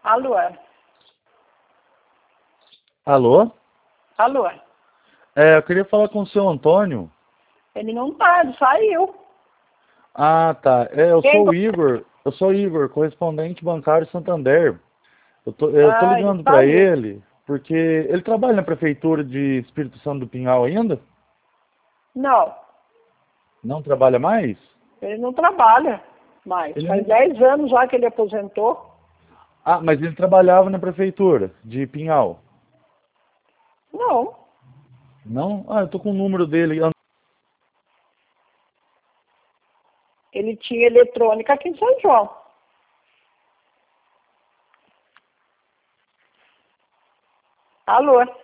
Alô? Alô? Alô? Eu queria falar com o seu Antônio. Ele não tá, ele saiu. Ah, tá. Eu Quem... sou o Igor. Eu sou o Igor, correspondente bancário Santander. Eu tô Ah, ele ligando para saiu. ele porque ele trabalha na prefeitura de Espírito Santo do Pinhal ainda? Não, Não trabalha mais? ele não trabalha mais. Ele Faz não... 10 anos já que ele aposentou. Ah, mas ele trabalhava na prefeitura de Pinhal. Não, Não? Ah, eu tô com o número dele. ele tinha eletrônica aqui em São João. Alô?